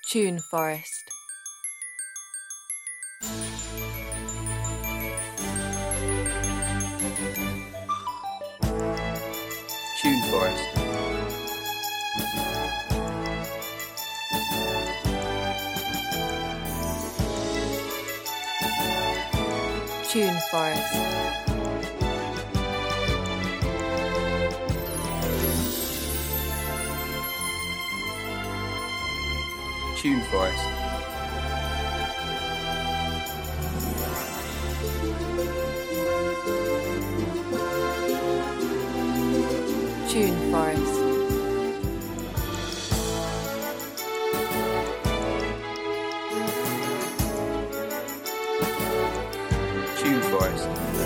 Tune Forest. Tune Forest. Tune Forest. Tune Forest. Tune Forest. Tune Forest.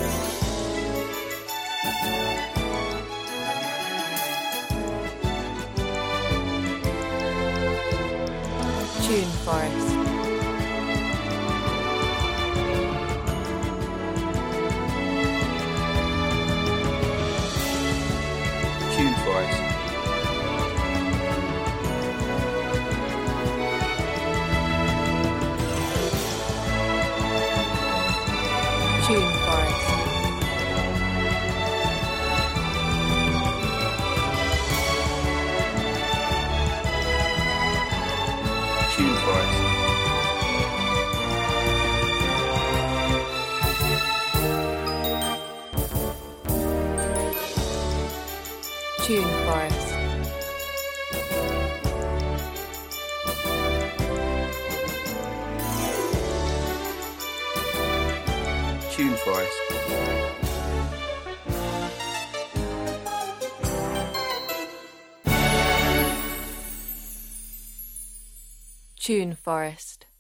Tune Forest. Tune Forest. Tune Forest. Tune Forest. Tune Forest. Tune Forest. Tune Forest.